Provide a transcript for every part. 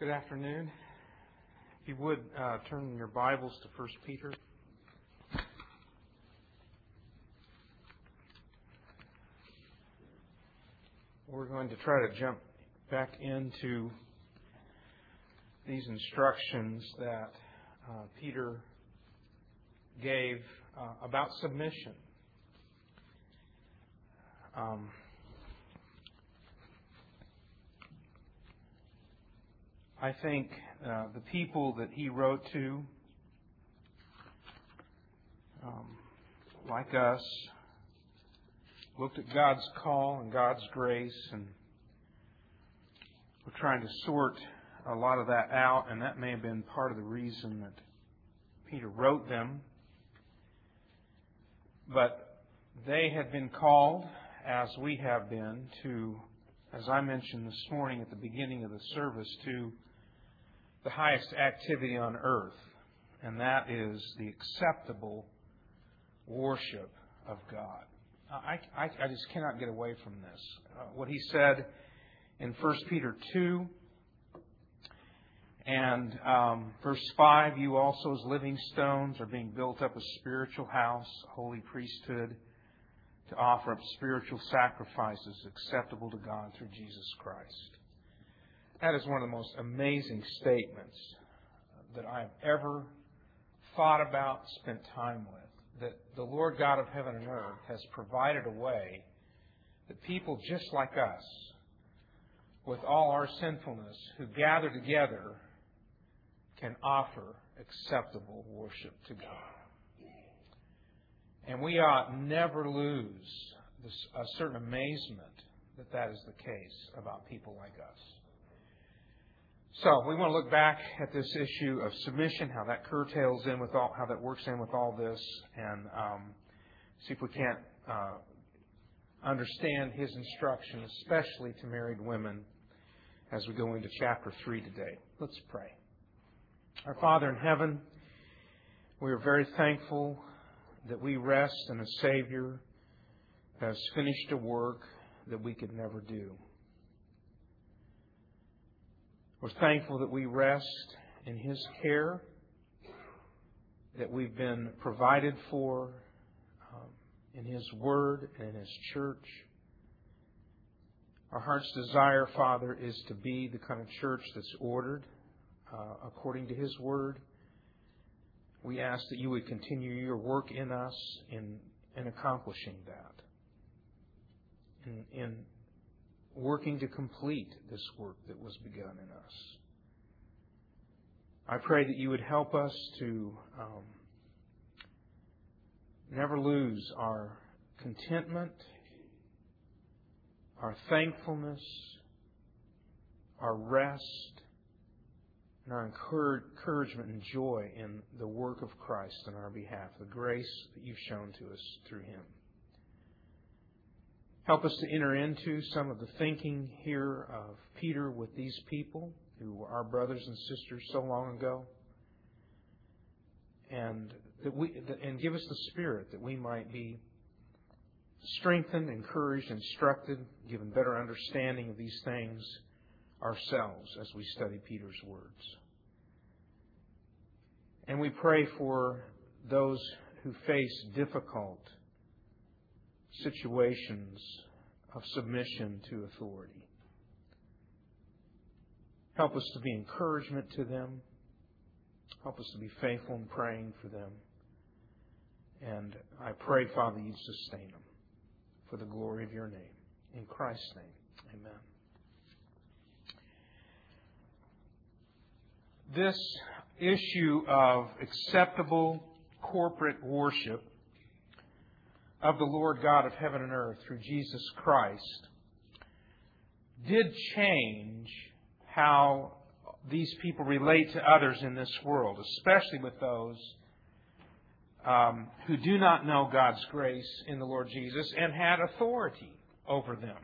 Good afternoon. If you would, turn your Bibles to 1 Peter. We're going to try to jump back into these instructions that Peter gave about submission. I think the people that he wrote to, like us, looked at God's call and God's grace, and were trying to sort a lot of that out, and that may have been part of the reason that Peter wrote them. But they had been called, as we have been, to, as I mentioned this morning at the beginning of the service, to the highest activity on earth, and that is the acceptable worship of God. I just cannot get away from this. What he said in 1 Peter 2 and verse 5, you also as living stones are being built up a spiritual house, a holy priesthood, to offer up spiritual sacrifices acceptable to God through Jesus Christ. That is one of the most amazing statements that I've ever thought about, spent time with. That the Lord God of heaven and earth has provided a way that people just like us, with all our sinfulness, who gather together, can offer acceptable worship to God. And we ought never lose a certain amazement that that is the case about people like us. So we want to look back at this issue of submission, how that curtails in with all, how that works in with all this, and see if we can't understand his instruction, especially to married women, as we go into chapter 3 today. Let's pray. Our Father in heaven, we are very thankful that we rest in a Savior that has finished a work that we could never do. We're thankful that we rest in His care, that we've been provided for in His Word and in His church. Our heart's desire, Father, is to be the kind of church that's ordered according to His Word. We ask that you would continue your work in us in accomplishing that, in working to complete this work that was begun in us. I pray that you would help us to never lose our contentment, our thankfulness, our rest, and our encouragement and joy in the work of Christ on our behalf, the grace that you've shown to us through Him. Help us to enter into some of the thinking here of Peter with these people who were our brothers and sisters so long ago, and give us the Spirit that we might be strengthened, encouraged, instructed, given better understanding of these things ourselves as we study Peter's words. And we pray for those who face difficult situations of submission to authority. Help us to be encouragement to them. Help us to be faithful in praying for them. And I pray, Father, you sustain them for the glory of your name. In Christ's name, amen. This issue of acceptable corporate worship of the Lord God of heaven and earth through Jesus Christ did change how these people relate to others in this world, especially with those who do not know God's grace in the Lord Jesus and had authority over them.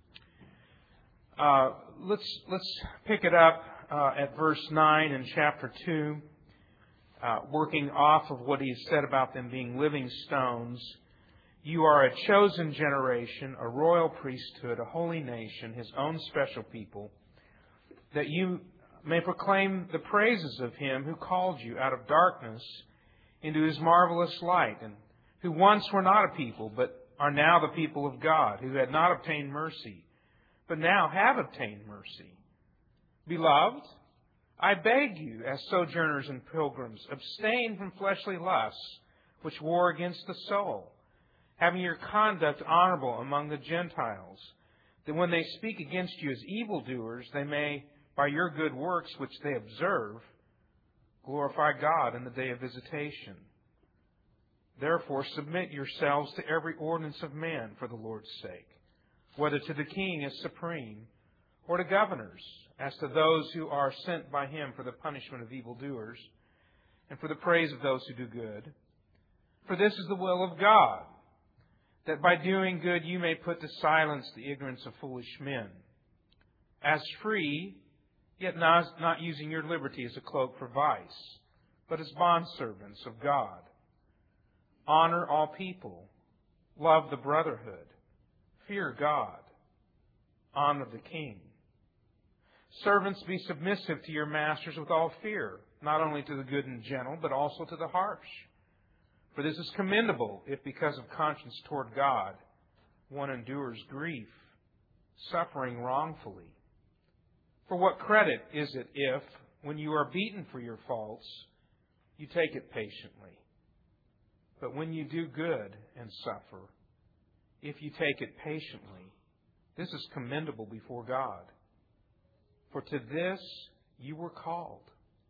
Let's pick it up at verse 9 in chapter 2, working off of what he said about them being living stones. You are a chosen generation, a royal priesthood, a holy nation, His own special people, that you may proclaim the praises of Him who called you out of darkness into His marvelous light, and who once were not a people, but are now the people of God, who had not obtained mercy, but now have obtained mercy. Beloved, I beg you, as sojourners and pilgrims, abstain from fleshly lusts, which war against the soul, having your conduct honorable among the Gentiles, that when they speak against you as evildoers, they may, by your good works which they observe, glorify God in the day of visitation. Therefore submit yourselves to every ordinance of man for the Lord's sake, whether to the king as supreme, or to governors, as to those who are sent by him for the punishment of evildoers, and for the praise of those who do good. For this is the will of God, that by doing good you may put to silence the ignorance of foolish men. As free, yet not using your liberty as a cloak for vice, but as bondservants of God. Honor all people, love the brotherhood, fear God, honor the king. Servants, be submissive to your masters with all fear, not only to the good and gentle, but also to the harsh. For this is commendable, if because of conscience toward God one endures grief, suffering wrongfully. For what credit is it if, when you are beaten for your faults, you take it patiently? But when you do good and suffer, if you take it patiently, this is commendable before God. For to this you were called.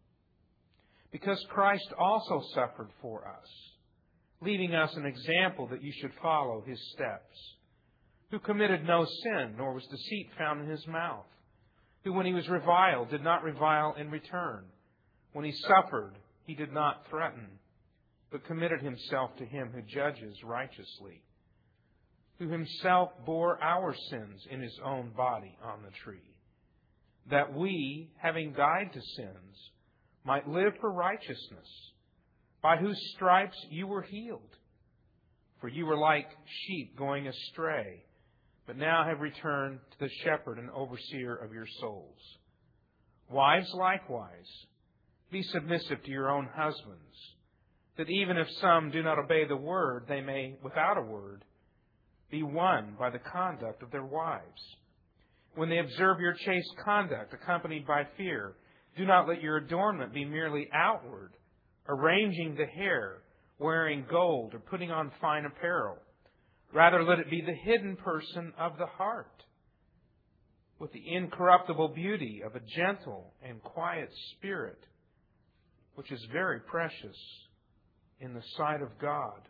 Because Christ also suffered for us, leaving us an example that you should follow His steps, who committed no sin, nor was deceit found in His mouth, who when He was reviled did not revile in return. When He suffered, He did not threaten, but committed Himself to Him who judges righteously, who Himself bore our sins in His own body on the tree, that we, having died to sins, might live for righteousness, by whose stripes you were healed. For you were like sheep going astray, but now have returned to the shepherd and overseer of your souls. Wives likewise, be submissive to your own husbands, that even if some do not obey the word, they may, without a word, be won by the conduct of their wives. When they observe your chaste conduct accompanied by fear, do not let your adornment be merely outward, arranging the hair, wearing gold, or putting on fine apparel. Rather, let it be the hidden person of the heart, with the incorruptible beauty of a gentle and quiet spirit, which is very precious in the sight of God.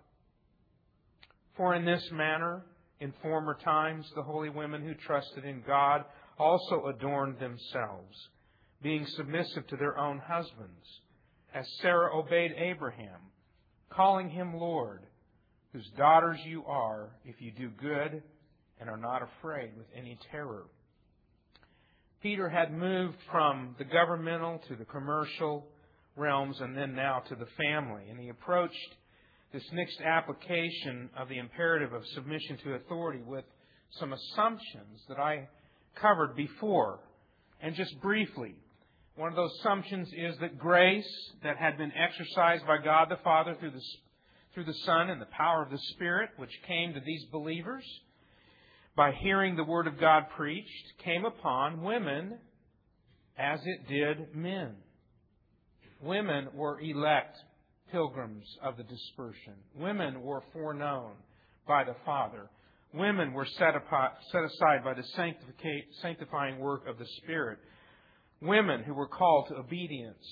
For in this manner, in former times, the holy women who trusted in God also adorned themselves, being submissive to their own husbands, as Sarah obeyed Abraham, calling him Lord, whose daughters you are, if you do good and are not afraid with any terror. Peter had moved from the governmental to the commercial realms and then now to the family, and he approached this next application of the imperative of submission to authority with some assumptions that I covered before. And just briefly, one of those assumptions is that grace that had been exercised by God the Father through the Son and the power of the Spirit, which came to these believers by hearing the Word of God preached, came upon women as it did men. Women were elect pilgrims of the dispersion. Women were foreknown by the Father. Women were set aside by the sanctifying work of the Spirit. Women who were called to obedience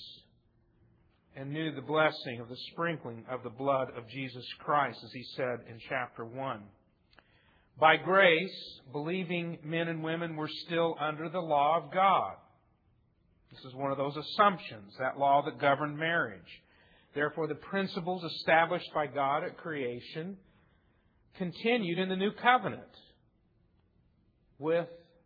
and knew the blessing of the sprinkling of the blood of Jesus Christ, as He said in chapter 1. By grace, believing men and women were still under the law of God. This is one of those assumptions, that law that governed marriage. Therefore, the principles established by God at creation continued in the new covenant with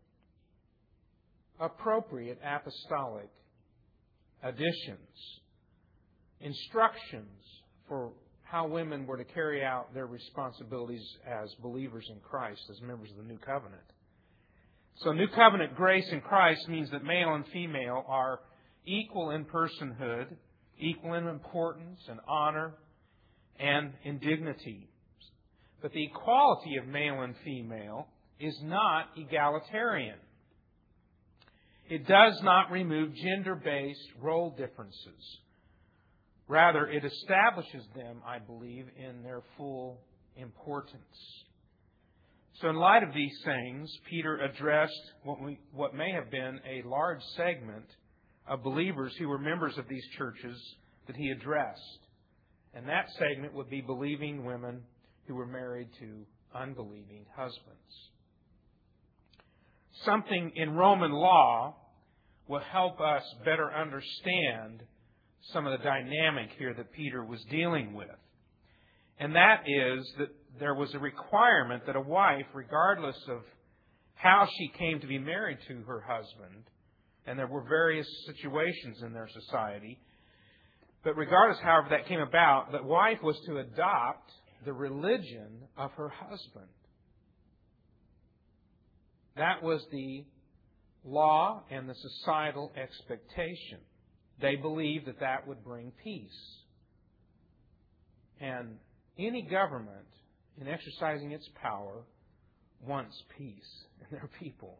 appropriate apostolic additions, instructions for how women were to carry out their responsibilities as believers in Christ, as members of the new covenant. So new covenant grace in Christ means that male and female are equal in personhood, equal in importance and honor, and in dignity. But the equality of male and female is not egalitarian. It does not remove gender-based role differences. Rather, it establishes them, I believe, in their full importance. So in light of these things, Peter addressed what may have been a large segment of believers who were members of these churches that he addressed. And that segment would be believing women who were married to unbelieving husbands. Something in Roman law will help us better understand some of the dynamic here that Peter was dealing with. And that is that there was a requirement that a wife, regardless of how she came to be married to her husband, and there were various situations in their society, but regardless, however, that came about, that wife was to adopt the religion of her husband. That was the law and the societal expectation. They believed that that would bring peace. And any government, in exercising its power, wants peace in their people.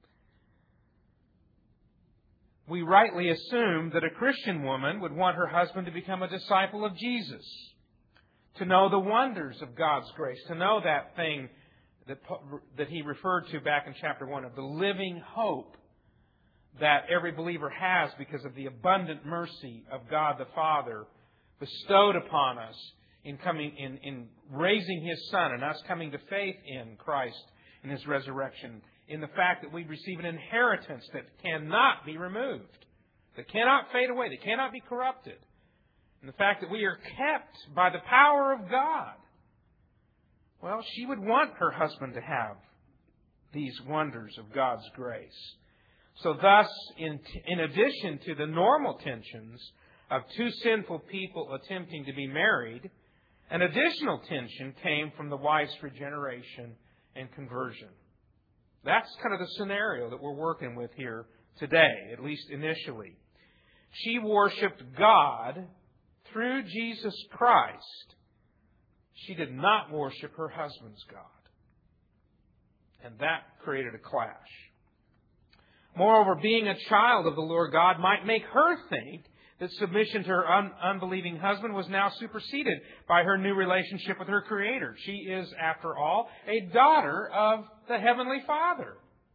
We rightly assume that a Christian woman would want her husband to become a disciple of Jesus, to know the wonders of God's grace, to know that thing that he referred to back in chapter 1 of the living hope that every believer has because of the abundant mercy of God the Father bestowed upon us in raising His Son and us coming to faith in Christ and His resurrection, in the fact that we receive an inheritance that cannot be removed, that cannot fade away, that cannot be corrupted, and the fact that we are kept by the power of God. Well, she would want her husband to have these wonders of God's grace. So thus, in addition to the normal tensions of two sinful people attempting to be married, an additional tension came from the wife's regeneration and conversion. That's kind of the scenario that we're working with here today, at least initially. She worshipped God through Jesus Christ. She did not worship her husband's God. And that created a clash. Moreover, being a child of the Lord God might make her think that submission to her unbelieving husband was now superseded by her new relationship with her Creator. She is, after all, a daughter of the Heavenly Father.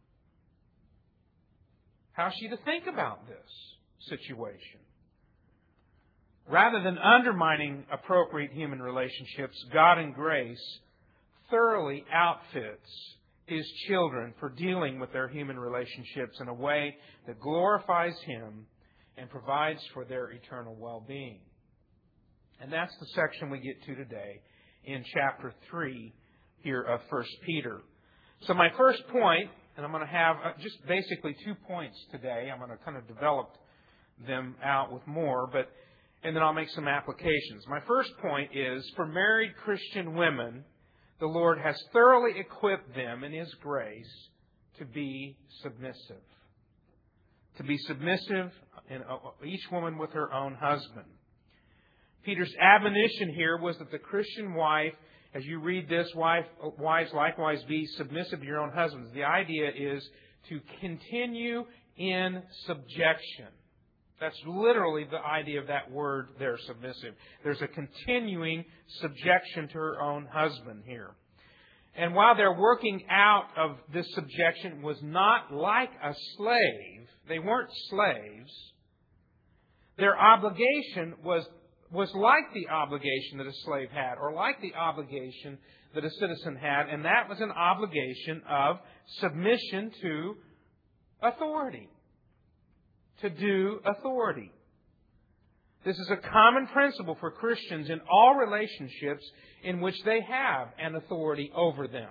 How is she to think about this situation? Rather than undermining appropriate human relationships, God in grace thoroughly outfits His children for dealing with their human relationships in a way that glorifies Him and provides for their eternal well-being. And that's the section we get to today in chapter 3 here of 1 Peter. So my first point, and I'm going to have just basically 2 points today. I'm going to kind of develop them out with more, and then I'll make some applications. My first point is, for married Christian women, the Lord has thoroughly equipped them in His grace to be submissive. To be submissive, and each woman with her own husband. Peter's admonition here was that the Christian wife, as you read this, wives likewise be submissive to your own husbands. The idea is to continue in subjection. That's literally the idea of that word there, submissive. There's a continuing subjection to her own husband here. And while their working out of this subjection was not like a slave, they weren't slaves, their obligation was like the obligation that a slave had, or like the obligation that a citizen had, and that was an obligation of submission to authority. To do authority. This is a common principle for Christians in all relationships in which they have an authority over them.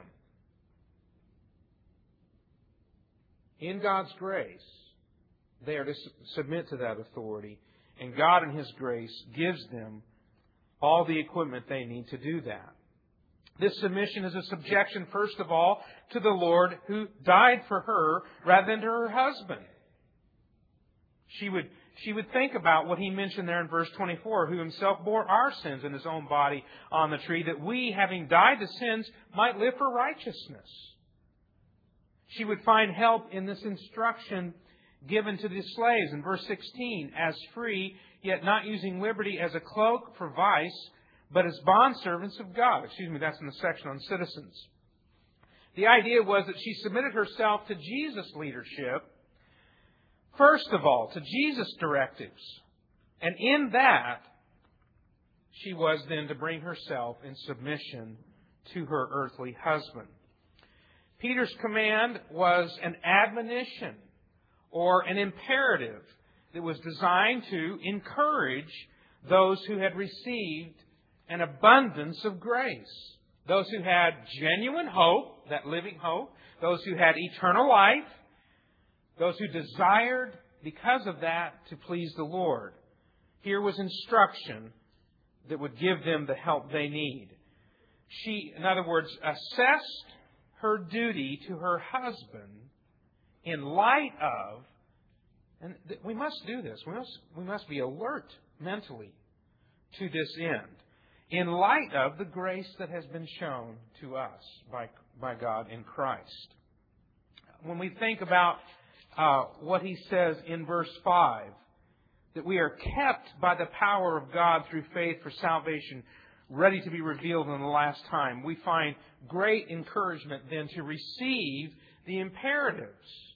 In God's grace, they are to submit to that authority, and God in His grace gives them all the equipment they need to do that. This submission is a subjection, first of all, to the Lord who died for her rather than to her husband. she would think about what he mentioned there in verse 24, who himself bore our sins in his own body on the tree, that we, having died to sins, might live for righteousness. She would find help in this instruction given to the slaves in verse 16, as free, yet not using liberty as a cloak for vice, but as bondservants of God. That's in the section on citizens. The idea was that she submitted herself to Jesus' leadership, first of all, to Jesus' directives. And in that, she was then to bring herself in submission to her earthly husband. Peter's command was an admonition or an imperative that was designed to encourage those who had received an abundance of grace. Those who had genuine hope, that living hope. Those who had eternal life. Those who desired, because of that, to please the Lord. Here was instruction that would give them the help they need. She, in other words, assessed her duty to her husband in light of, and we must do this, we must be alert mentally to this end, in light of the grace that has been shown to us by God in Christ. When we think about what he says in verse 5, that we are kept by the power of God through faith for salvation, ready to be revealed in the last time, we find great encouragement then to receive the imperatives,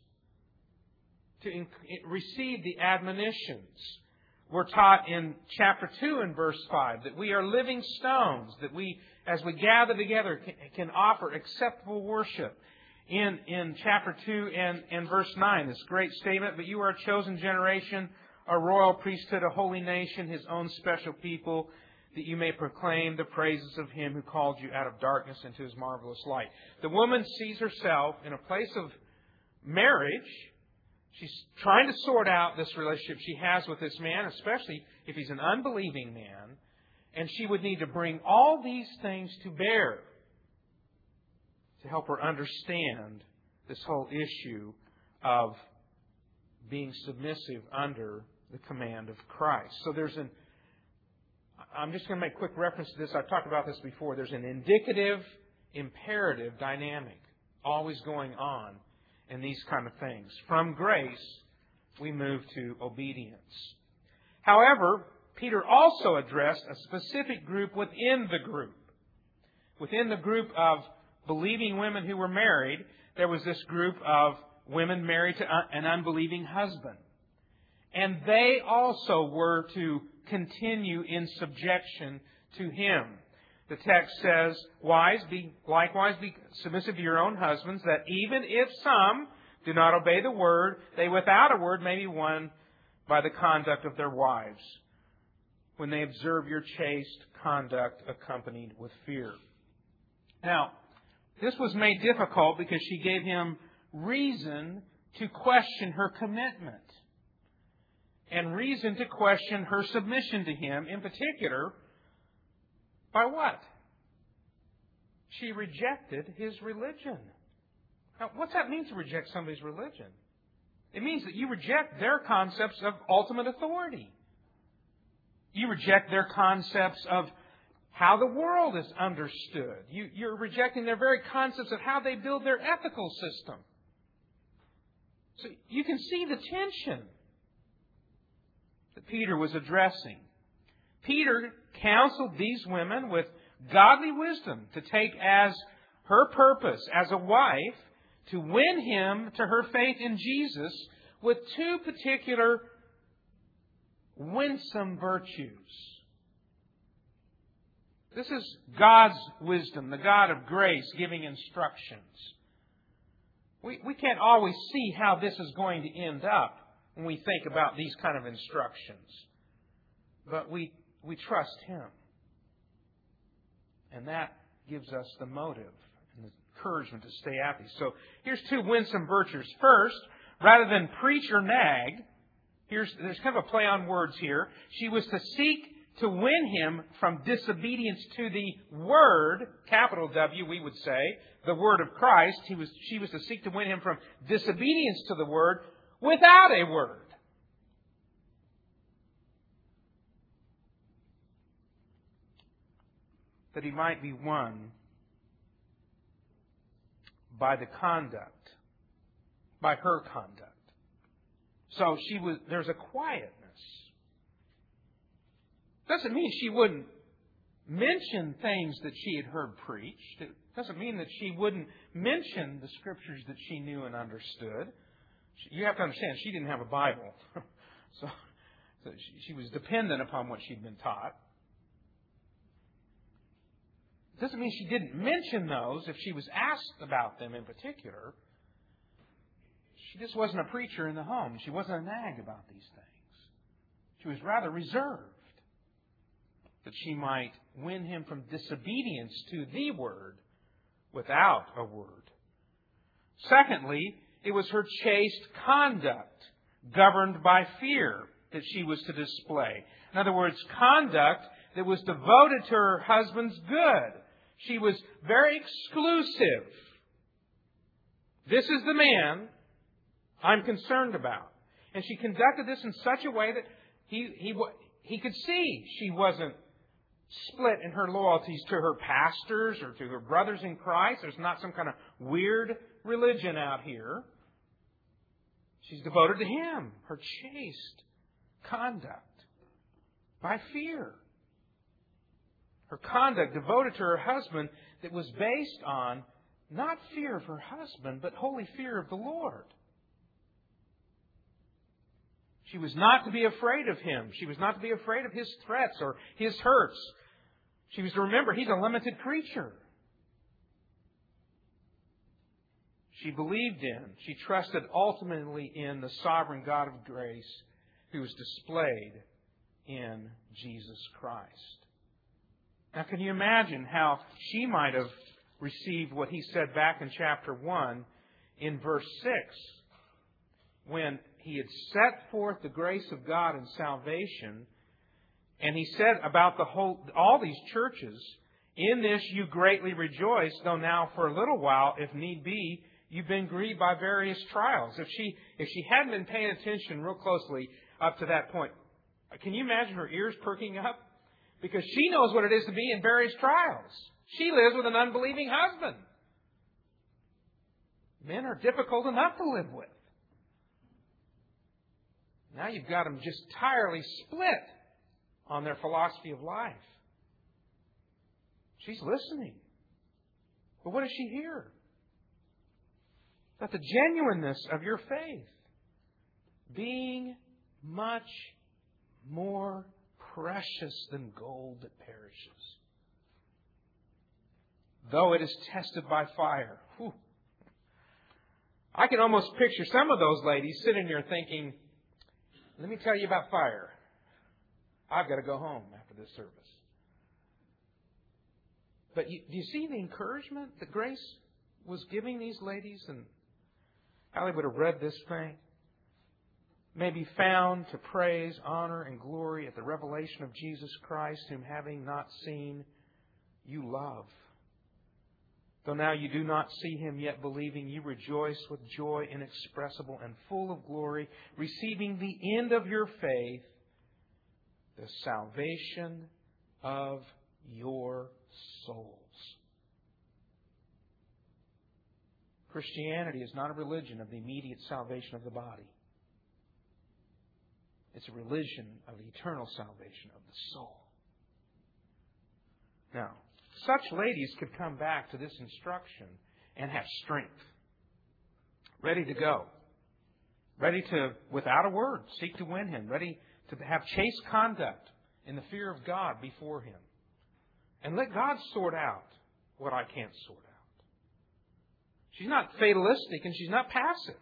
to receive the admonitions. We're taught in chapter 2 and verse 5 that we are living stones, that we, as we gather together, can offer acceptable worship. In chapter 2 and verse 9, this great statement, but you are a chosen generation, a royal priesthood, a holy nation, His own special people, that you may proclaim the praises of Him who called you out of darkness into His marvelous light. The woman sees herself in a place of marriage. She's trying to sort out this relationship she has with this man, especially if he's an unbelieving man. And she would need to bring all these things to bear to help her understand this whole issue of being submissive under the command of Christ. So I'm just going to make quick reference to this. I've talked about this before. There's an indicative, imperative dynamic always going on in these kind of things. From grace, we move to obedience. However, Peter also addressed a specific group within the group. Within the group of believing women who were married, there was this group of women married to an unbelieving husband. And they also were to continue in subjection to him. The text says, "Wives, likewise be submissive to your own husbands, that even if some do not obey the word, they without a word may be won by the conduct of their wives, when they observe your chaste conduct accompanied with fear." Now, this was made difficult because she gave him reason to question her commitment and reason to question her submission to him, in particular, by what? She rejected his religion. Now, what's that mean to reject somebody's religion? It means that you reject their concepts of ultimate authority. You reject their concepts of how the world is understood. You're rejecting their very concepts of how they build their ethical system. So you can see the tension that Peter was addressing. Peter counseled these women with godly wisdom to take as her purpose as a wife to win him to her faith in Jesus with two particular winsome virtues. This is God's wisdom, the God of grace, giving instructions. We can't always see how this is going to end up when we think about these kind of instructions. But we trust Him. And that gives us the motive and the encouragement to stay at these. So here's two winsome virtues. First, rather than preach or nag, there's kind of a play on words here. She was to seek to win him from disobedience to the Word, capital W, we would say, the Word of Christ. She was to seek to win him from disobedience to the Word without a word. that he might be won by the conduct, by her conduct. So there's a quietness. Doesn't mean she wouldn't mention things that she had heard preached. It doesn't mean that she wouldn't mention the Scriptures that she knew and understood. You have to understand, she didn't have a Bible. so she was dependent upon what she'd been taught. It doesn't mean she didn't mention those if she was asked about them in particular. She just wasn't a preacher in the home. She wasn't a nag about these things. She was rather reserved, that she might win him from disobedience to the Word without a word. Secondly, it was her chaste conduct, governed by fear, that she was to display. In other words, conduct that was devoted to her husband's good. She was very exclusive. This is the man I'm concerned about. And she conducted this in such a way that he could see she wasn't split in her loyalties to her pastors or to her brothers in Christ. There's not some kind of weird religion out here. She's devoted to Him, her chaste conduct, by fear. Her conduct devoted to her husband that was based on not fear of her husband, but holy fear of the Lord. She was not to be afraid of him. She was not to be afraid of his threats or his hurts. She was to remember he's a limited creature. She believed in, she trusted ultimately in the sovereign God of grace who was displayed in Jesus Christ. Now, can you imagine how she might have received what he said back in chapter 1 in verse 6 when he had set forth the grace of God in salvation, and he said about all these churches, in this you greatly rejoice, though now for a little while, if need be, you've been grieved by various trials. If she hadn't been paying attention real closely up to that point, can you imagine her ears perking up? Because she knows what it is to be in various trials. She lives with an unbelieving husband. Men are difficult enough to live with. Now you've got them just entirely split on their philosophy of life. She's listening. But what does she hear? That the genuineness of your faith being much more precious than gold that perishes, though it is tested by fire. Whew. I can almost picture some of those ladies sitting there thinking, let me tell you about fire. I've got to go home after this service. But do you see the encouragement that Grace was giving these ladies and how they would have read this thing? May be found to praise, honor, and glory at the revelation of Jesus Christ, whom having not seen, you love. Though now you do not see Him, yet believing, you rejoice with joy inexpressible and full of glory, receiving the end of your faith, the salvation of your souls. Christianity is not a religion of the immediate salvation of the body. It's a religion of the eternal salvation of the soul. Now, such ladies could come back to this instruction and have strength, ready to go, ready to, without a word, seek to win Him, ready to have chaste conduct in the fear of God before Him. And let God sort out what I can't sort out. She's not fatalistic and she's not passive.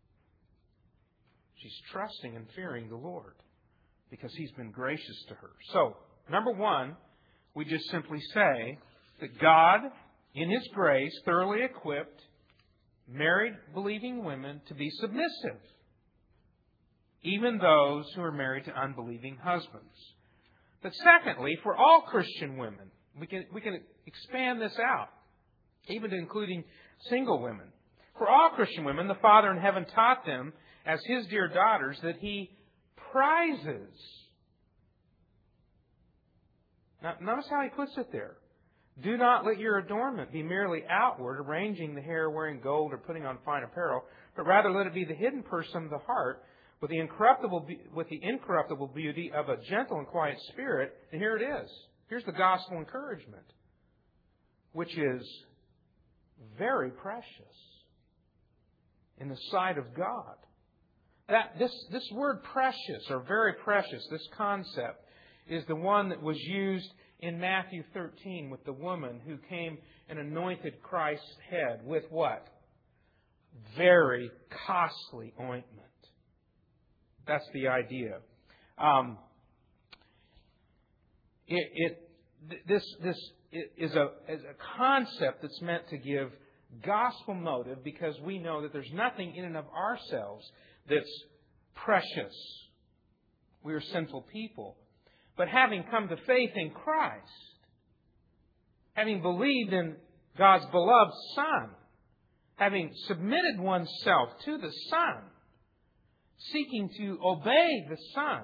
She's trusting and fearing the Lord because He's been gracious to her. So, number one, we just simply say that God, in His grace, thoroughly equipped married believing women to be submissive, even those who are married to unbelieving husbands. But secondly, for all Christian women, we can expand this out, even to including single women. For all Christian women, the Father in heaven taught them as His dear daughters that He prizes. Now, notice how He puts it there. Do not let your adornment be merely outward, arranging the hair, wearing gold, or putting on fine apparel, but rather let it be the hidden person of the heart, with the incorruptible beauty of a gentle and quiet spirit. And here it is. Here's the gospel encouragement, which is very precious in the sight of God. This word precious, or very precious, this concept, is the one that was used in Matthew 13 with the woman who came and anointed Christ's head with what? Very costly ointment. That's the idea. This is a concept that's meant to give gospel motive, because we know that there's nothing in and of ourselves that's precious. We are sinful people. But having come to faith in Christ, having believed in God's beloved Son, having submitted oneself to the Son, seeking to obey the Son,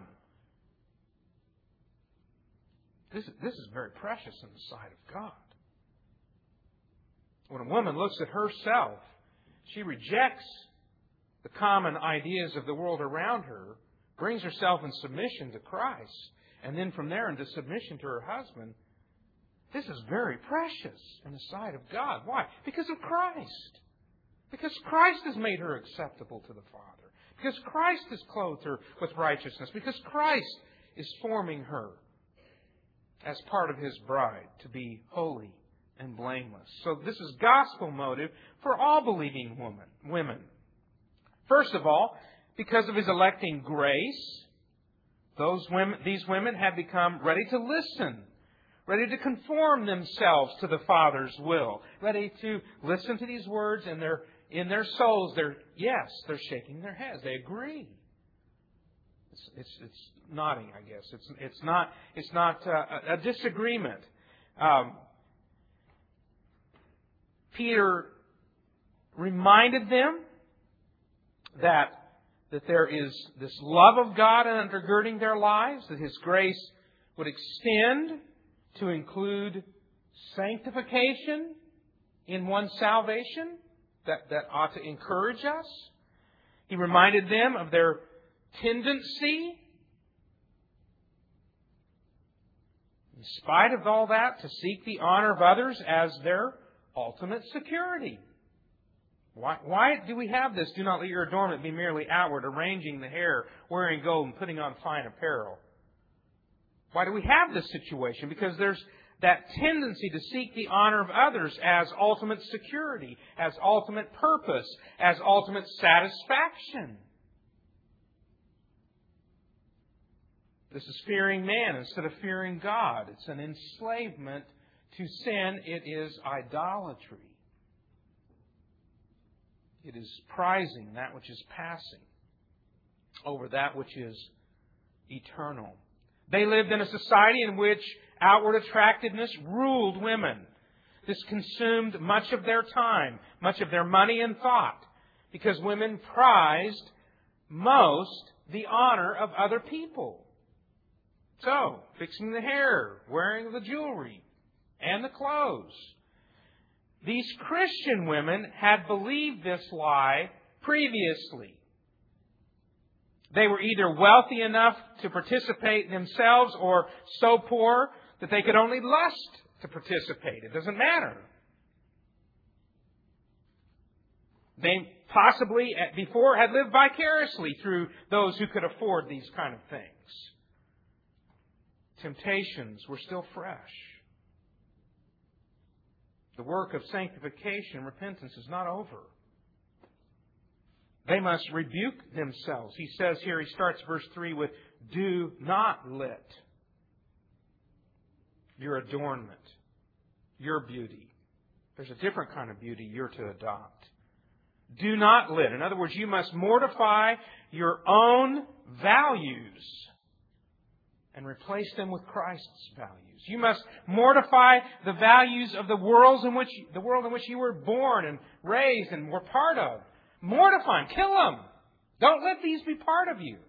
this is very precious in the sight of God. When a woman looks at herself, she rejects the common ideas of the world around her, brings herself in submission to Christ, and then from there into submission to her husband. This is very precious in the sight of God. Why? Because of Christ. Because Christ has made her acceptable to the Father. Because Christ has clothed her with righteousness. Because Christ is forming her as part of His bride to be holy and blameless. So this is gospel motive for all believing women. First of all, because of His electing grace, these women have become ready to listen, ready to conform themselves to the Father's will, ready to listen to these words, and in their souls, they're shaking their heads. They agree. It's nodding, I guess. It's not a disagreement. Peter reminded them that there is this love of God undergirding their lives, that His grace would extend to include sanctification in one's salvation. That ought to encourage us. He reminded them of their tendency, in spite of all that, to seek the honor of others as their ultimate security. Why do we have this? Do not let your adornment be merely outward, arranging the hair, wearing gold, and putting on fine apparel. Why do we have this situation? Because there's that tendency to seek the honor of others as ultimate security, as ultimate purpose, as ultimate satisfaction. This is fearing man instead of fearing God. It's an enslavement to sin. It is idolatry. It is prizing that which is passing over that which is eternal. They lived in a society in which outward attractiveness ruled women. This consumed much of their time, much of their money and thought, because women prized most the honor of other people. So, fixing the hair, wearing the jewelry, and the clothes. These Christian women had believed this lie previously. They were either wealthy enough to participate themselves or so poor that they could only lust to participate. It doesn't matter. They possibly before had lived vicariously through those who could afford these kind of things. Temptations were still fresh. The work of sanctification and repentance is not over. They must rebuke themselves. He says here, he starts verse 3 with, do not let your adornment, your beauty. There's a different kind of beauty you're to adopt. Do not let. In other words, you must mortify your own values and replace them with Christ's values. You must mortify the values of the world in which you were born and raised and were part of. Mortify them. Kill them. Don't let these be part of you.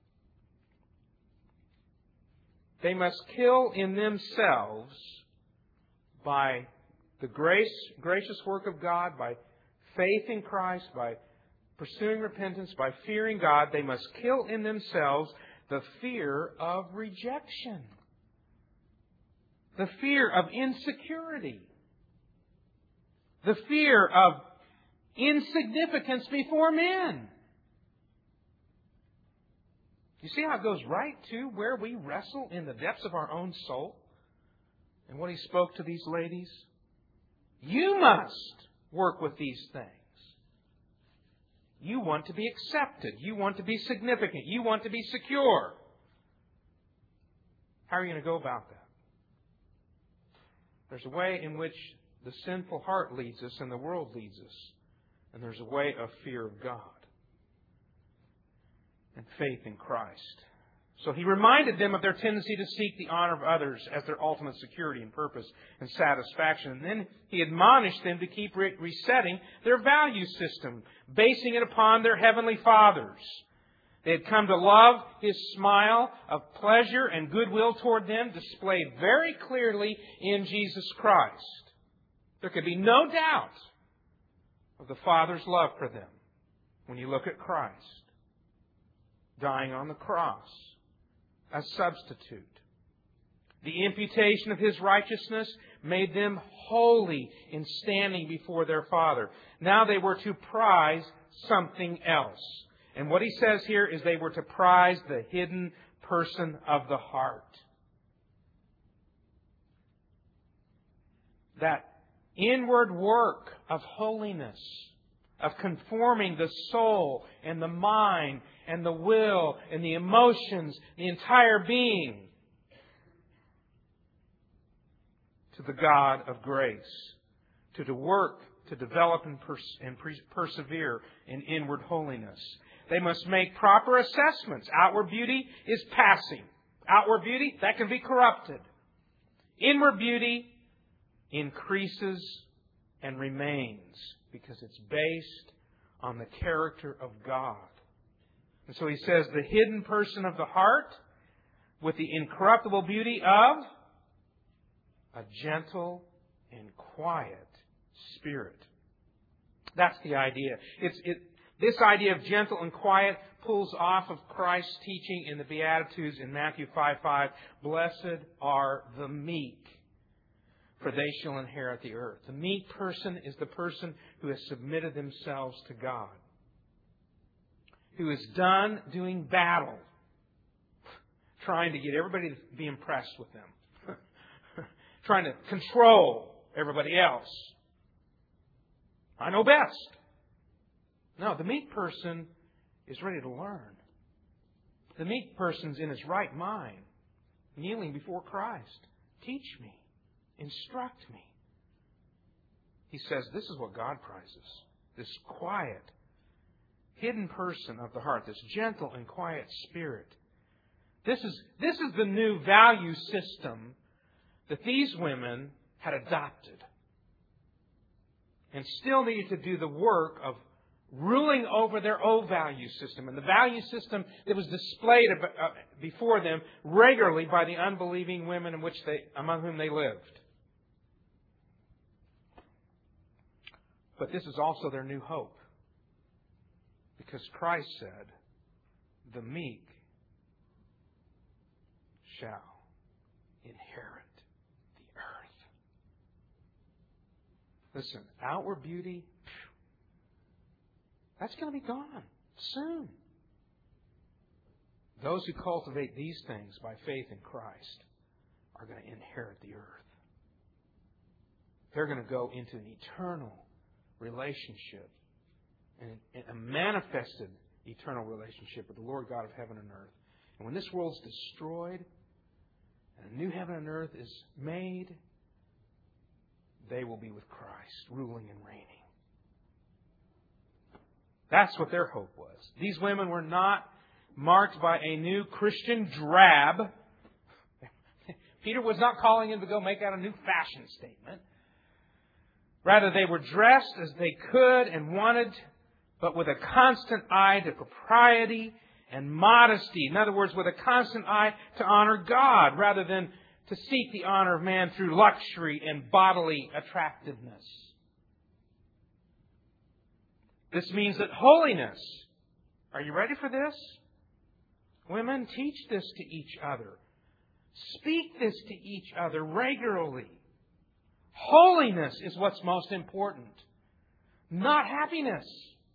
They must kill in themselves by the gracious work of God, by faith in Christ, by pursuing repentance, by fearing God, they must kill in themselves the fear of rejection, the fear of insecurity, the fear of insignificance before men. You see how it goes right to where we wrestle in the depths of our own soul? And what He spoke to these ladies? You must work with these things. You want to be accepted. You want to be significant. You want to be secure. How are you going to go about that? There's a way in which the sinful heart leads us and the world leads us. And there's a way of fear of God and faith in Christ. So He reminded them of their tendency to seek the honor of others as their ultimate security and purpose and satisfaction. And then He admonished them to keep resetting their value system, basing it upon their Heavenly Father's. They had come to love His smile of pleasure and goodwill toward them, displayed very clearly in Jesus Christ. There could be no doubt of the Father's love for them when you look at Christ dying on the cross, a substitute. The imputation of His righteousness made them holy in standing before their Father. Now they were to prize something else. And what He says here is they were to prize the hidden person of the heart. That inward work of holiness, of conforming the soul and the mind and the will and the emotions, the entire being, to the God of grace. To work, to develop and persevere in inward holiness. They must make proper assessments. Outward beauty is passing. Outward beauty, that can be corrupted. Inward beauty increases and remains because it's based on the character of God. And so He says the hidden person of the heart with the incorruptible beauty of a gentle and quiet spirit. That's the idea. This idea of gentle and quiet pulls off of Christ's teaching in the Beatitudes in Matthew 5:5. Blessed are the meek, for they shall inherit the earth. The meek person is the person who has submitted themselves to God, who is done doing battle, trying to get everybody to be impressed with them, trying to control everybody else. I know best. No, the meek person is ready to learn. The meek person's in his right mind, kneeling before Christ. Teach me. Instruct me. He says this is what God prizes. This quiet, hidden person of the heart, this gentle and quiet spirit. This is the new value system that these women had adopted and still needed to do the work of ruling over their old value system, and the value system that was displayed before them regularly by the unbelieving women among whom they lived. But this is also their new hope, because Christ said, "The meek shall inherit the earth." Listen, outward beauty, that's going to be gone soon. Those who cultivate these things by faith in Christ are going to inherit the earth. They're going to go into an eternal relationship, and a manifested eternal relationship with the Lord God of heaven and earth. And when this world's destroyed and a new heaven and earth is made, they will be with Christ, ruling and reigning. That's what their hope was. These women were not marked by a new Christian drab. Peter was not calling them to go make out a new fashion statement. Rather, they were dressed as they could and wanted, but with a constant eye to propriety and modesty. In other words, with a constant eye to honor God, rather than to seek the honor of man through luxury and bodily attractiveness. This means that holiness, are you ready for this? Women, teach this to each other. Speak this to each other regularly. Holiness is what's most important, not happiness.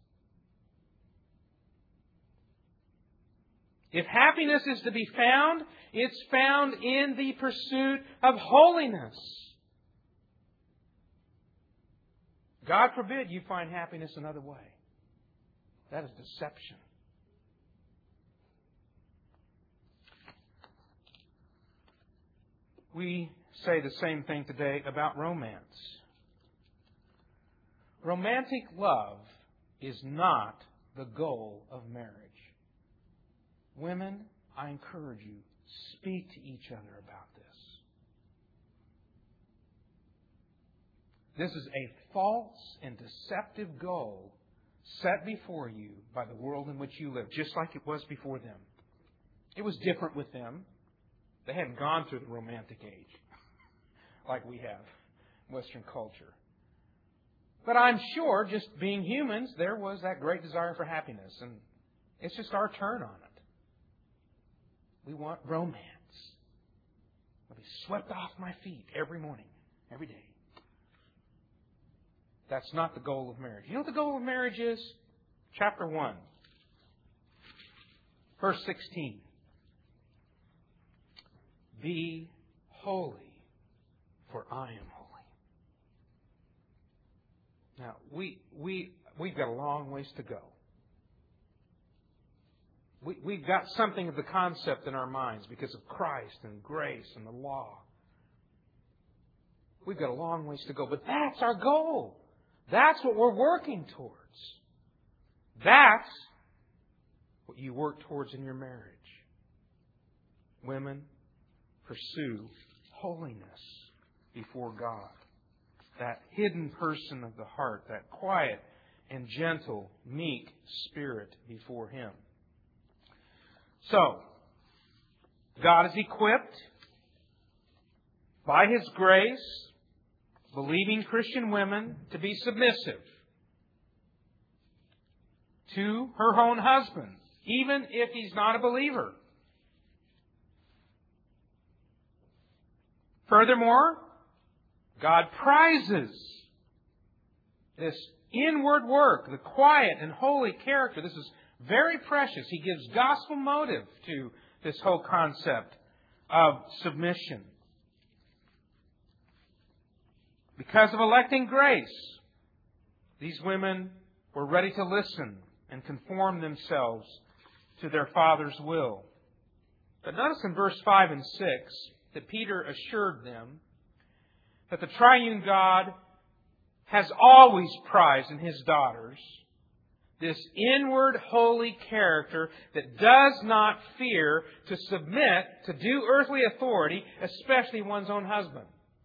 If happiness is to be found, it's found in the pursuit of holiness. God forbid you find happiness another way. That is deception. We say the same thing today about romance. Romantic love is not the goal of marriage. Women, I encourage you, speak to each other about this. This is a false and deceptive goal set before you by the world in which you live, just like it was before them. It was different with them. They hadn't gone through the romantic age like we have in Western culture. But I'm sure, just being humans, there was that great desire for happiness. And it's just our turn on it. We want romance. I'll be swept off my feet every morning, every day. That's not the goal of marriage. You know what the goal of marriage is? Chapter 1, verse 16. Be holy, for I am holy. Now, we've got a long ways to go. We've got something of the concept in our minds because of Christ and grace and the law. We've got a long ways to go, but that's our goal. That's what we're working towards. That's what you work towards in your marriage. Women, pursue holiness before God. That hidden person of the heart, that quiet and gentle, meek spirit before Him. So, God has equipped, by His grace, believing Christian women to be submissive to her own husband, even if he's not a believer. Furthermore, God prizes this inward work, the quiet and holy character. This is very precious. He gives gospel motive to this whole concept of submission. Because of electing grace, these women were ready to listen and conform themselves to their Father's will. But notice in verse 5 and 6 that Peter assured them that the triune God has always prized in His daughters this inward holy character that does not fear to submit to due earthly authority, especially one's own husband.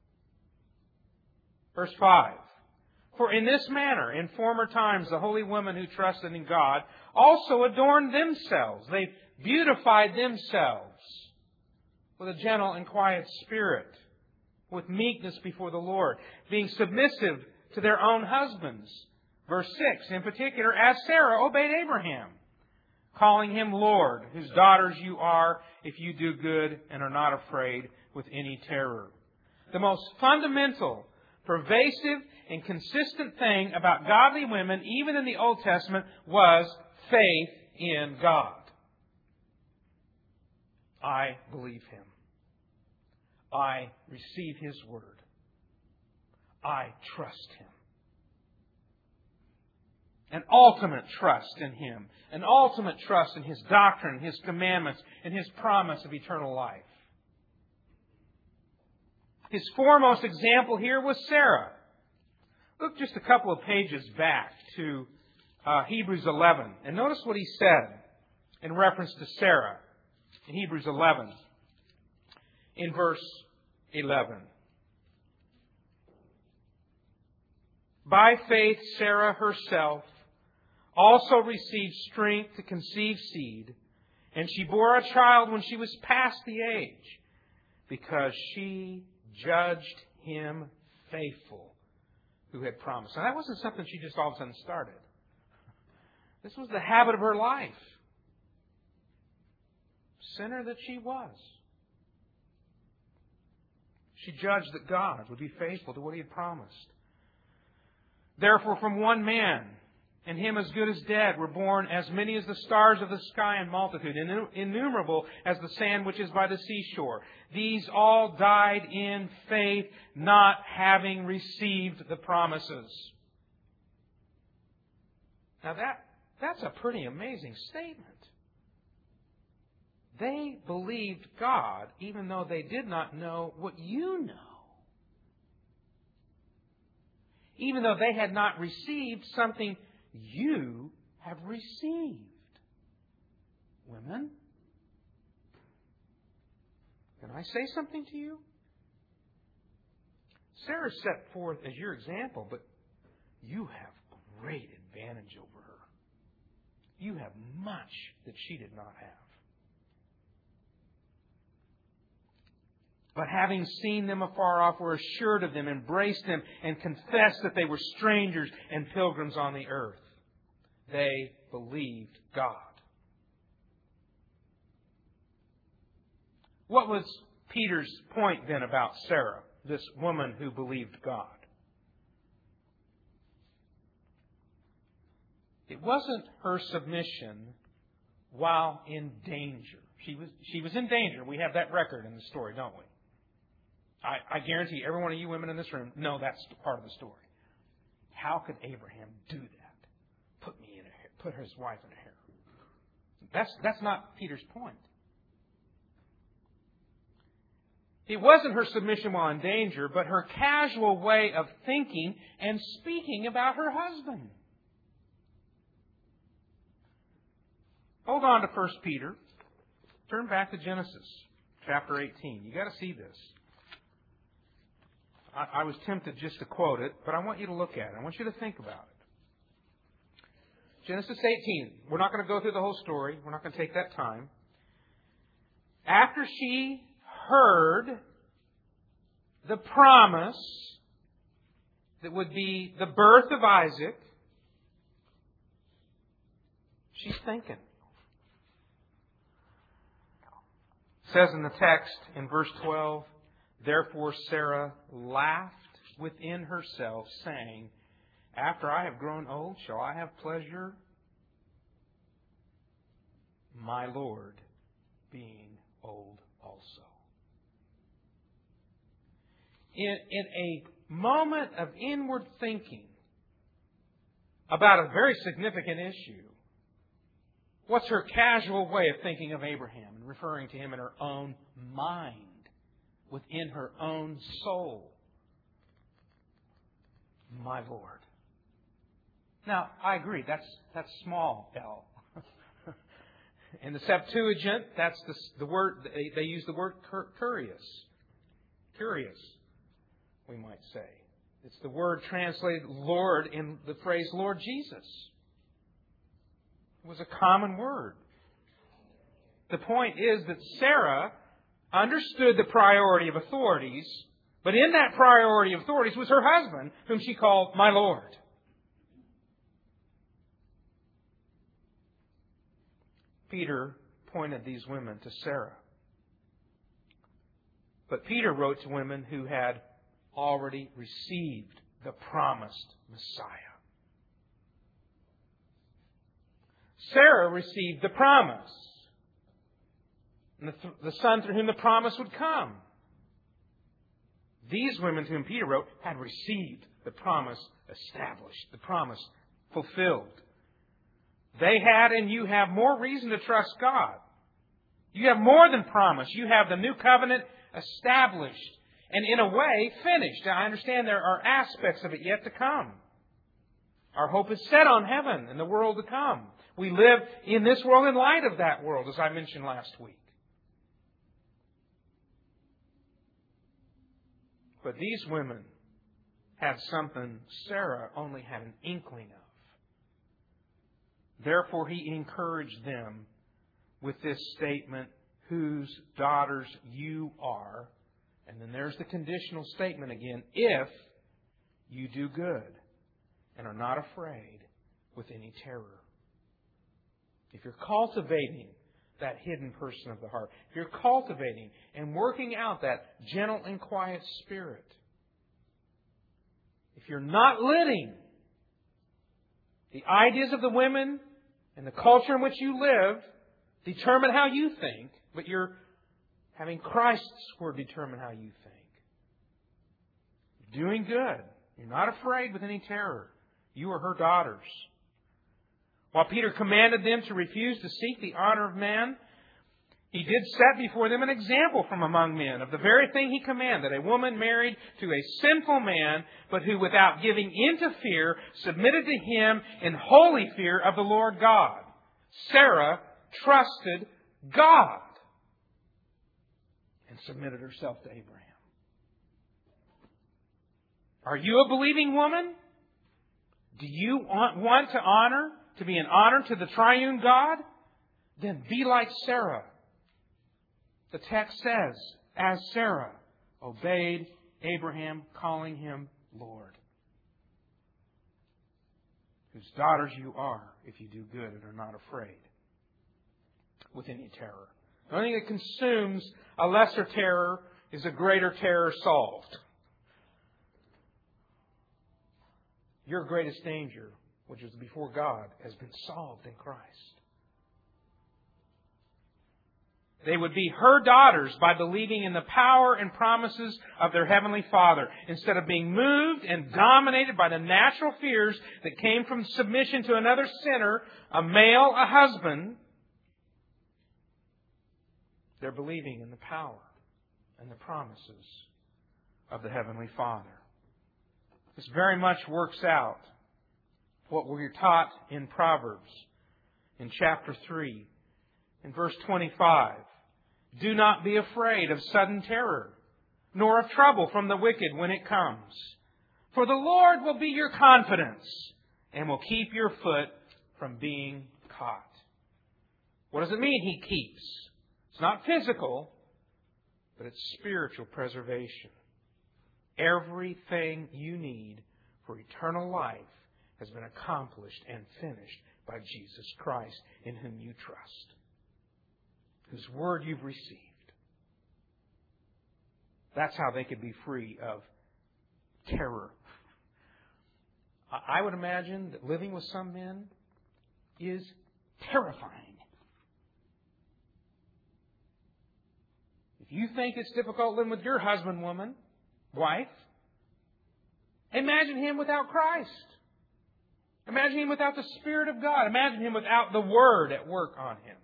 Verse 5. For in this manner, in former times, the holy women who trusted in God also adorned themselves. They beautified themselves with a gentle and quiet spirit, with meekness before the Lord, being submissive to their own husbands. Verse 6, in particular, as Sarah obeyed Abraham, calling him Lord, whose daughters you are if you do good and are not afraid with any terror. The most fundamental, pervasive, and consistent thing about godly women, even in the Old Testament, was faith in God. I believe Him. I receive His Word. I trust Him. An ultimate trust in Him. An ultimate trust in His doctrine, His commandments, and His promise of eternal life. His foremost example here was Sarah. Look just a couple of pages back to Hebrews 11. And notice what he said in reference to Sarah in Hebrews 11. In verse 11. By faith, Sarah herself also received strength to conceive seed, and she bore a child when she was past the age, because she judged him faithful who had promised. Now, that wasn't something she just all of a sudden started. This was the habit of her life. Sinner that she was. She judged that God would be faithful to what He had promised. Therefore, from one man, and him as good as dead, were born as many as the stars of the sky in multitude, innumerable as the sand which is by the seashore. These all died in faith, not having received the promises. Now that's a pretty amazing statement. They believed God even though they did not know what you know. Even though they had not received something you have received. Women, can I say something to you? Sarah set forth as your example, but you have great advantage over her. You have much that she did not have. But having seen them afar off, were assured of them, embraced them, and confessed that they were strangers and pilgrims on the earth. They believed God. What was Peter's point then about Sarah, this woman who believed God? It wasn't her submission while in danger. She was in danger. We have that record in the story, don't we? I guarantee every one of you women in this room know that's part of the story. How could Abraham do that? Put his wife in a harem. That's not Peter's point. It wasn't her submission while in danger, but her casual way of thinking and speaking about her husband. Hold on to 1 Peter. Turn back to Genesis chapter 18. You've got to see this. I was tempted just to quote it, but I want you to look at it. I want you to think about it. Genesis 18. We're not going to go through the whole story. We're not going to take that time. After she heard the promise that would be the birth of Isaac, she's thinking. It says in the text in verse 12, therefore Sarah laughed within herself, saying, after I have grown old, shall I have pleasure? My Lord being old also. In a moment of inward thinking about a very significant issue, what's her casual way of thinking of Abraham and referring to him in her own mind, within her own soul? My Lord. Now, I agree, that's small L. In the Septuagint, that's the word, they use the word curious. Curious, we might say. It's the word translated Lord in the phrase Lord Jesus. It was a common word. The point is that Sarah understood the priority of authorities, but in that priority of authorities was her husband, whom she called my Lord. Peter pointed these women to Sarah. But Peter wrote to women who had already received the promised Messiah. Sarah received the promise, and the Son through whom the promise would come. These women to whom Peter wrote had received the promise established, the promise fulfilled. They had and you have more reason to trust God. You have more than promise. You have the new covenant established and in a way finished. Now, I understand there are aspects of it yet to come. Our hope is set on heaven and the world to come. We live in this world in light of that world, as I mentioned last week. But these women had something Sarah only had an inkling of. Therefore, he encouraged them with this statement, whose daughters you are, And then there's the conditional statement again. If you do good and are not afraid with any terror. If you're cultivating that hidden person of the heart, if you're cultivating and working out that gentle and quiet spirit, if you're not letting the ideas of the women and the culture in which you live determine how you think, but you're having Christ's Word determine how you think. You're doing good. You're not afraid with any terror. You are her daughters. While Peter commanded them to refuse to seek the honor of man, he did set before them an example from among men of the very thing he commanded, a woman married to a sinful man, but who without giving in to fear, submitted to him in holy fear of the Lord God. Sarah trusted God and submitted herself to Abraham. Are you a believing woman? Do you want to honor, to be an honor to the triune God? Then be like Sarah. The text says, as Sarah obeyed Abraham, calling him Lord. Whose daughters you are if you do good and are not afraid with any terror. The only thing that consumes a lesser terror is a greater terror solved. Your greatest danger, which is before God, has been solved in Christ. They would be her daughters by believing in the power and promises of their Heavenly Father, instead of being moved and dominated by the natural fears that came from submission to another sinner, a male, a husband. They're believing in the power and the promises of the Heavenly Father. This very much works out what we're taught in Proverbs in chapter 3, in verse 25. Do not be afraid of sudden terror, nor of trouble from the wicked when it comes. For the Lord will be your confidence and will keep your foot from being caught. What does it mean He keeps? It's not physical, but it's spiritual preservation. Everything you need for eternal life has been accomplished and finished by Jesus Christ, in whom you trust, whose Word you've received. That's how they could be free of terror. I would imagine that living with some men is terrifying. If you think it's difficult living with your husband, woman, wife, imagine him without Christ. Imagine him without the Spirit of God. Imagine him without the Word at work on him.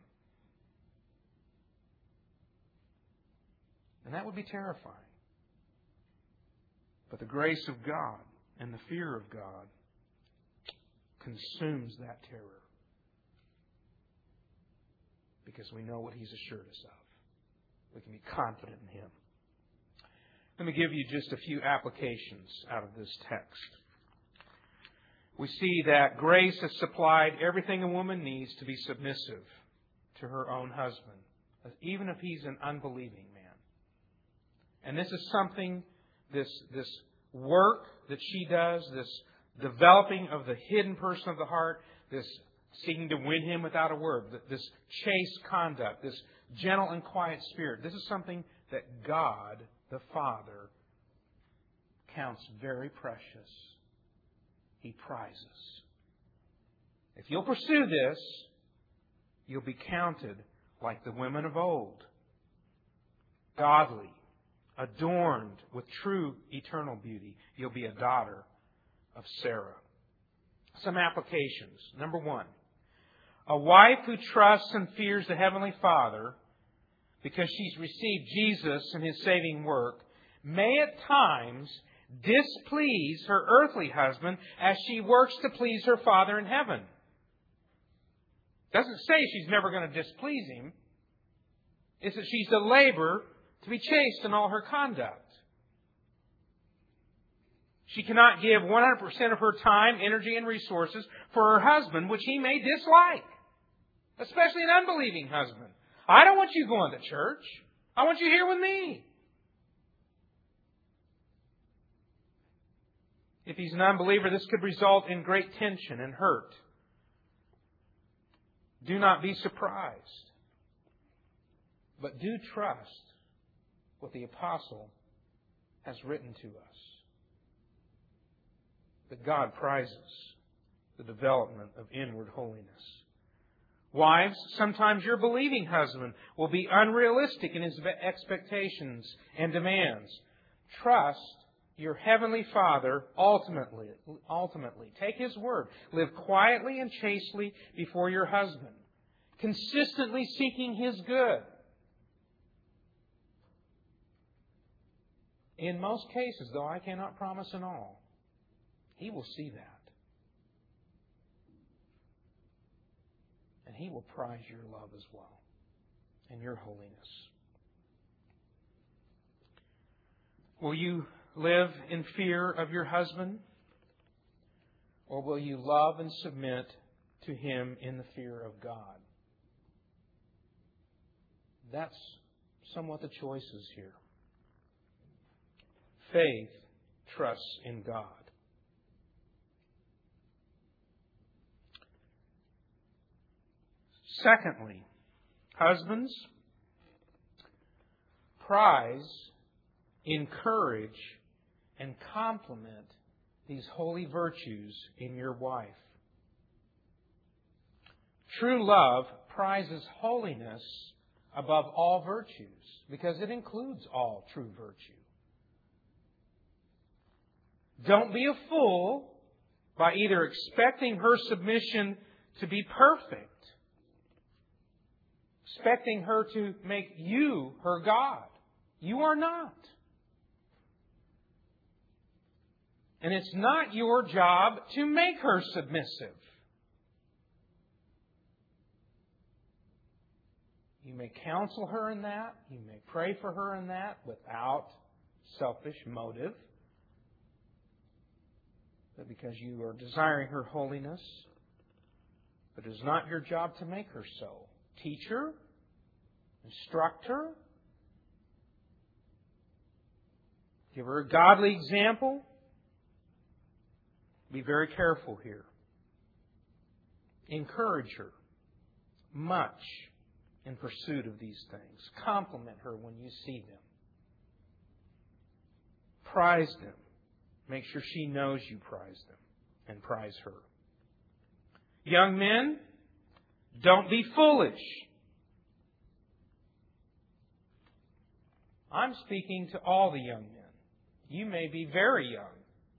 And that would be terrifying. But the grace of God and the fear of God consumes that terror, because we know what He's assured us of. We can be confident in Him. Let me give you just a few applications out of this text. We see that grace has supplied everything a woman needs to be submissive to her own husband, even if he's an unbelieving man. And this is something, this work that she does, this developing of the hidden person of the heart, this seeking to win him without a word, this chaste conduct, this gentle and quiet spirit. This is something that God, the Father, counts very precious. He prizes. If you'll pursue this, you'll be counted like the women of old, godly, adorned with true eternal beauty. You'll be a daughter of Sarah. Some applications. Number one, a wife who trusts and fears the Heavenly Father because she's received Jesus and His saving work may at times displease her earthly husband as she works to please her Father in heaven. Doesn't say she's never going to displease Him. It's that she's to labor to be chaste in all her conduct. She cannot give 100% of her time, energy, and resources for her husband, which he may dislike. Especially an unbelieving husband. I don't want you going to church. I want you here with me. If he's an unbeliever, this could result in great tension and hurt. Do not be surprised, but do trust what the apostle has written to us. That God prizes the development of inward holiness. Wives, sometimes your believing husband will be unrealistic in his expectations and demands. Trust your Heavenly Father ultimately. Take His word. Live quietly and chastely before your husband, consistently seeking His good. In most cases, though I cannot promise in all, He will see that. And He will prize your love as well and your holiness. Will you live in fear of your husband? Or will you love and submit to him in the fear of God? That's somewhat the choices here. Faith trusts in God. Secondly, husbands, prize, encourage, and compliment these holy virtues in your wife. True love prizes holiness above all virtues because it includes all true virtue. Don't be a fool by either expecting her submission to be perfect, expecting her to make you her God. You are not. And it's not your job to make her submissive. You may counsel her in that. You may pray for her in that without selfish motive. But because you are desiring her holiness. But it is not your job to make her so. Teach her. Instruct her. Give her a godly example. Be very careful here. Encourage her much in pursuit of these things. Compliment her when you see them. Prize them. Make sure she knows you prize them and prize her. Young men, don't be foolish. I'm speaking to all the young men. You may be very young.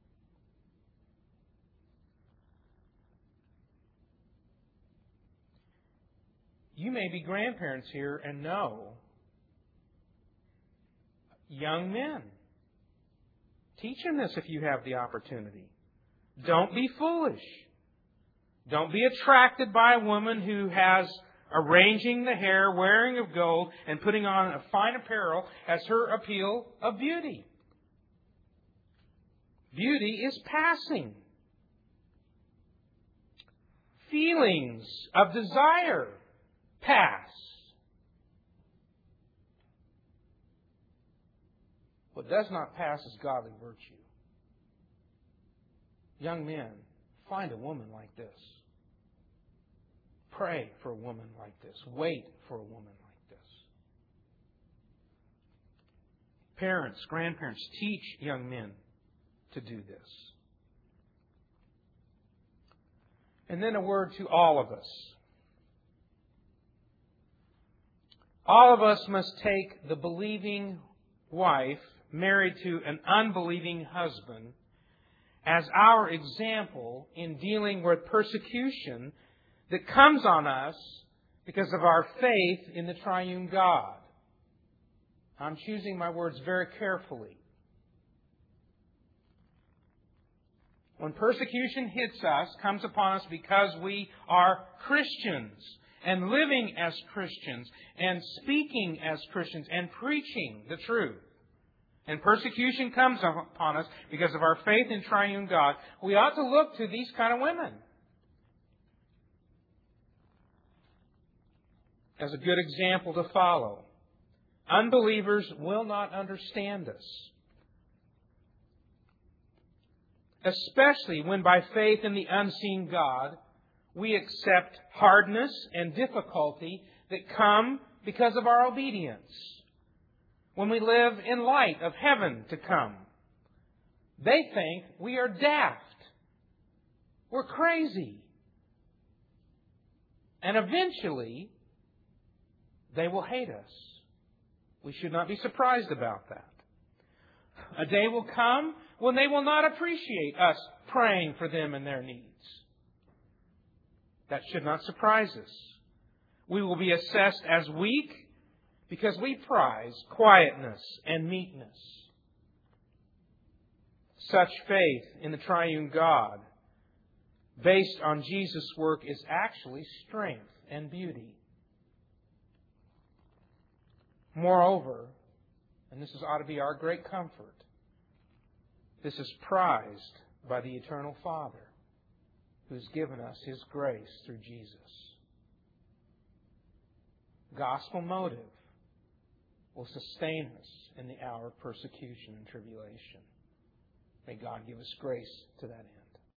You may be grandparents here and know young men. Teach them this if you have the opportunity. Don't be foolish. Don't be attracted by a woman who has arranging the hair, wearing of gold, and putting on a fine apparel as her appeal of beauty. Beauty is passing. Feelings of desire pass. What does not pass is godly virtue. Young men, find a woman like this. Pray for a woman like this. Wait for a woman like this. Parents, grandparents, teach young men to do this. And then a word to all of us. All of us must take the believing wife married to an unbelieving husband as our example in dealing with persecution that comes on us because of our faith in the triune God. I'm choosing my words very carefully. When persecution hits us, comes upon us because we are Christians and living as Christians and speaking as Christians and preaching the truth. And persecution comes upon us because of our faith in triune God. We ought to look to these kind of women as a good example to follow. Unbelievers will not understand us. especially when by faith in the unseen God, we accept hardness and difficulty that come because of our obedience. When we live in light of heaven to come, they think we are daft. We're crazy. And eventually, they will hate us. We should not be surprised about that. A day will come when they will not appreciate us praying for them and their needs. That should not surprise us. We will be assessed as weak because we prize quietness and meekness. Such faith in the triune God, based on Jesus' work, is actually strength and beauty. Moreover, and this ought to be our great comfort, this is prized by the Eternal Father, who's given us His grace through Jesus. Gospel motive will sustain us in the hour of persecution and tribulation. May God give us grace to that end.